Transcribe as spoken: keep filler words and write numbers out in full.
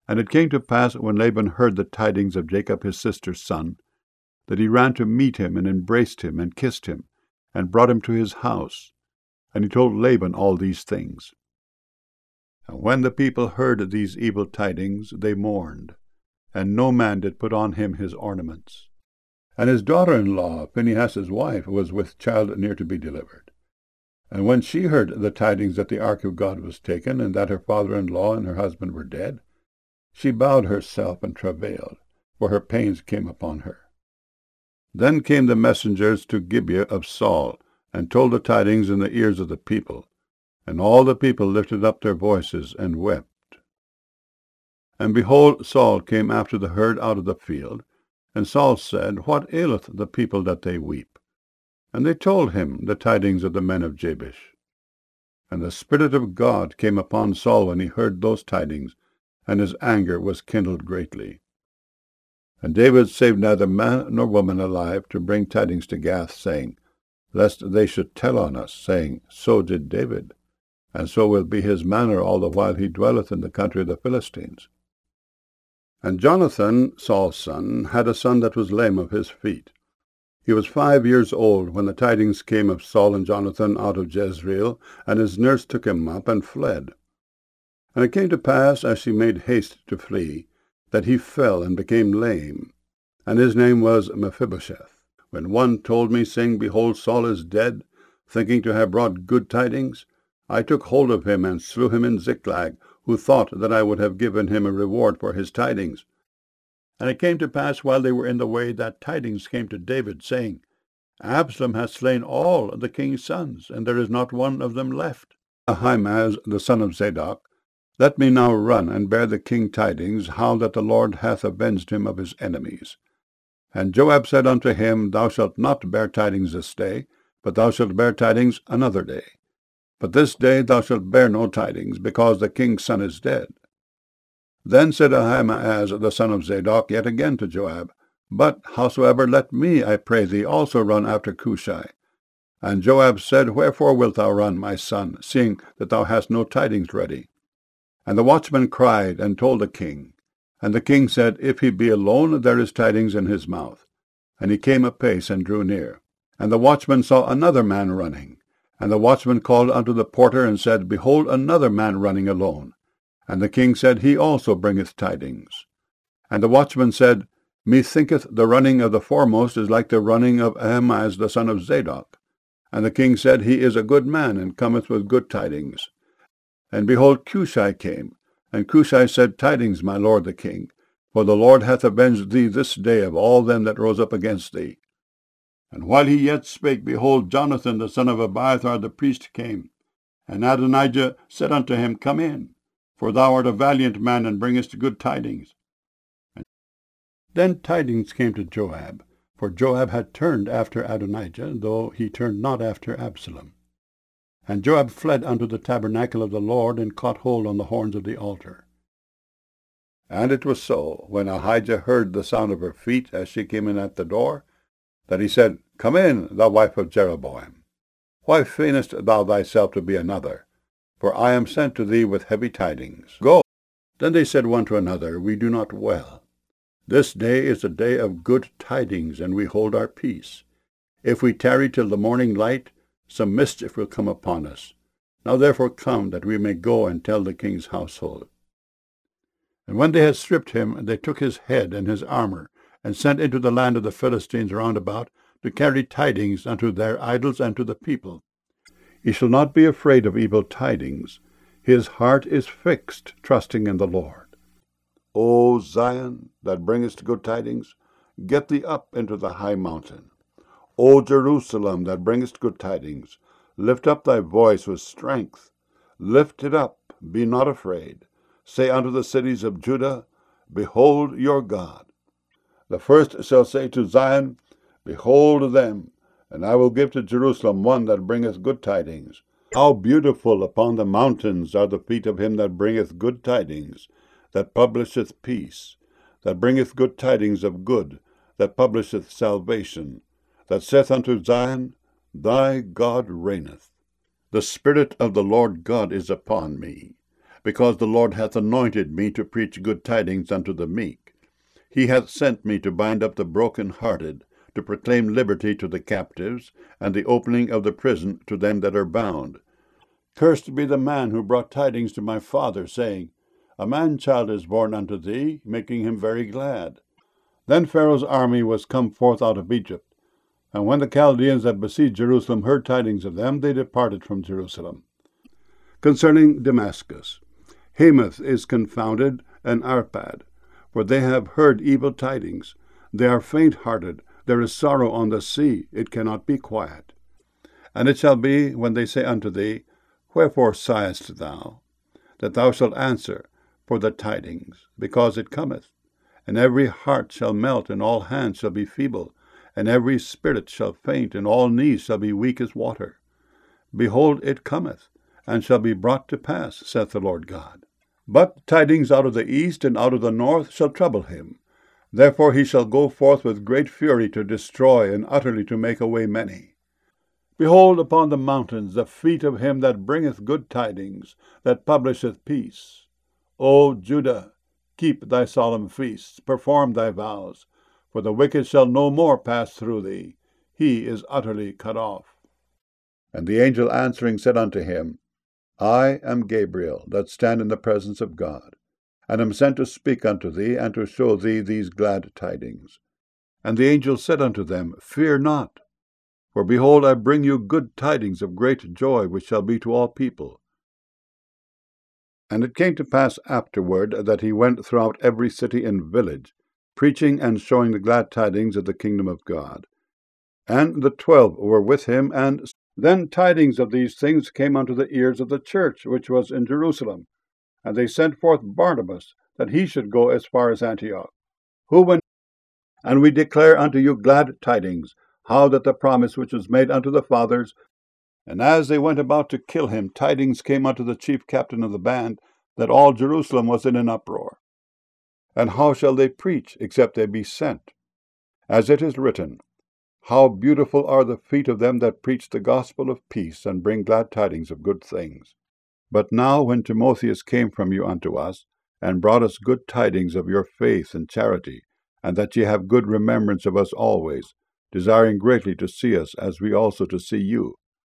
And it came to pass, when Laban heard the tidings of Jacob his sister's son, that he ran to meet him, and embraced him, and kissed him, and brought him to his house. And he told Laban all these things. And when the people heard these evil tidings, they mourned, and no man did put on him his ornaments. And his daughter-in-law, Phinehas' wife, was with child near to be delivered. And when she heard the tidings that the ark of God was taken, and that her father-in-law and her husband were dead, she bowed herself and travailed, for her pains came upon her. Then came the messengers to Gibeah of Saul, and told the tidings in the ears of the people. And all the people lifted up their voices and wept. And behold, Saul came after the herd out of the field. And Saul said, What aileth the people that they weep? And they told him the tidings of the men of Jabesh. And the Spirit of God came upon Saul when he heard those tidings, and his anger was kindled greatly. And David saved neither man nor woman alive to bring tidings to Gath, saying, Lest they should tell on us, saying, So did David, and so will be his manner all the while he dwelleth in the country of the Philistines. And Jonathan, Saul's son, had a son that was lame of his feet. He was five years old when the tidings came of Saul and Jonathan out of Jezreel, and his nurse took him up and fled. And it came to pass, as she made haste to flee, that he fell and became lame, and his name was Mephibosheth. When one told me, saying, Behold, Saul is dead, thinking to have brought good tidings, I took hold of him and slew him in Ziklag, who thought that I would have given him a reward for his tidings. And it came to pass, while they were in the way, that tidings came to David, saying, Absalom hath slain all the king's sons, and there is not one of them left. Ahimaaz, the son of Zadok, let me now run and bear the king tidings, how that the Lord hath avenged him of his enemies. And Joab said unto him, Thou shalt not bear tidings this day, but thou shalt bear tidings another day. But this day thou shalt bear no tidings, because the king's son is dead. Then said Ahimaaz the son of Zadok yet again to Joab, But howsoever, let me, I pray thee, also run after Cushai. And Joab said, Wherefore wilt thou run, my son, seeing that thou hast no tidings ready? And the watchman cried, and told the king. And the king said, If he be alone, there is tidings in his mouth. And he came apace, and drew near. And the watchman saw another man running. And the watchman called unto the porter, and said, Behold, another man running alone. And the king said, He also bringeth tidings. And the watchman said, Methinketh the running of the foremost is like the running of Ahimaaz the son of Zadok. And the king said, He is a good man, and cometh with good tidings. And behold, Cushai came. And Cushai said, Tidings, my lord the king, for the Lord hath avenged thee this day of all them that rose up against thee. And while he yet spake, behold, Jonathan the son of Abiathar the priest came. And Adonijah said unto him, Come in, for thou art a valiant man, and bringest good tidings. And then tidings came to Joab, for Joab had turned after Adonijah, though he turned not after Absalom. And Joab fled unto the tabernacle of the Lord, and caught hold on the horns of the altar. And it was so, when Ahijah heard the sound of her feet as she came in at the door, that he said, Come in, thou wife of Jeroboam. Why feignest thou thyself to be another? For I am sent to thee with heavy tidings. Go. Then they said one to another, We do not well. This day is a day of good tidings, and we hold our peace. If we tarry till the morning light, some mischief will come upon us. Now therefore come, that we may go and tell the king's household. And when they had stripped him, they took his head and his armor, and sent into the land of the Philistines round about, to carry tidings unto their idols and to the people. He shall not be afraid of evil tidings. His heart is fixed, trusting in the Lord. O Zion, that bringest good tidings, get thee up into the high mountain. O Jerusalem, that bringest good tidings, lift up thy voice with strength. Lift it up, be not afraid. Say unto the cities of Judah, Behold your God. The first shall say to Zion, Behold them, and I will give to Jerusalem one that bringeth good tidings. How beautiful upon the mountains are the feet of him that bringeth good tidings, that publisheth peace, that bringeth good tidings of good, that publisheth salvation, that saith unto Zion, Thy God reigneth. The Spirit of the Lord God is upon me, because the Lord hath anointed me to preach good tidings unto the meek. He hath sent me to bind up the broken-hearted, to proclaim liberty to the captives, and the opening of the prison to them that are bound. Cursed be the man who brought tidings to my father, saying, A man-child is born unto thee, making him very glad. Then Pharaoh's army was come forth out of Egypt. And when the Chaldeans that besieged Jerusalem heard tidings of them, they departed from Jerusalem. Concerning Damascus, Hamath is confounded, and Arpad, for they have heard evil tidings. They are faint-hearted. There is sorrow on the sea. It cannot be quiet. And it shall be, when they say unto thee, Wherefore sighest thou? That thou shalt answer, For the tidings, because it cometh. And every heart shall melt, and all hands shall be feeble, and every spirit shall faint, and all knees shall be weak as water. Behold, it cometh, and shall be brought to pass, saith the Lord God. But tidings out of the east and out of the north shall trouble him. Therefore he shall go forth with great fury to destroy, and utterly to make away many. Behold upon the mountains the feet of him that bringeth good tidings, that publisheth peace. O Judah, keep thy solemn feasts, perform thy vows, for the wicked shall no more pass through thee. He is utterly cut off. And the angel answering said unto him, I am Gabriel, that stand in the presence of God, and am sent to speak unto thee, and to show thee these glad tidings. And the angel said unto them, Fear not, for behold, I bring you good tidings of great joy, which shall be to all people. And it came to pass afterward that he went throughout every city and village, preaching and showing the glad tidings of the kingdom of God. And the twelve were with him, and then tidings of these things came unto the ears of the church which was in Jerusalem. And they sent forth Barnabas, that he should go as far as Antioch. Who went, and we declare unto you glad tidings, how that the promise which was made unto the fathers, and as they went about to kill him, tidings came unto the chief captain of the band, that all Jerusalem was in an uproar. And how shall they preach, except they be sent? As it is written, How beautiful are the feet of them that preach the gospel of peace, and bring glad tidings of good things. But now when Timotheus came from you unto us, and brought us good tidings of your faith and charity, and that ye have good remembrance of us always, desiring greatly to see us, as we also to see you,